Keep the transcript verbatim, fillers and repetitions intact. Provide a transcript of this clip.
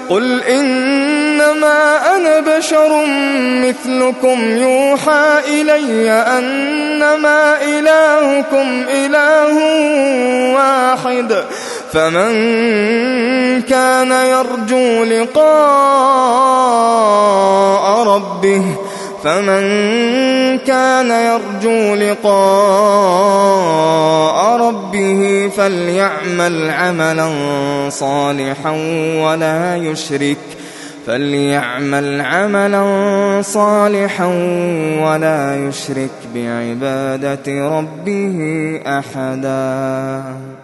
قل إنما أنا بشر مثلكم يوحى إلي أنما إلهكم إله واحد فمن كان يرجو لقاء ربه فمن كان يرجو لقاء ربه فليعمل عملا صالحا ولا يشرك فليعمل عملا صالحا ولا يشرك بعبادة ربه أحدا.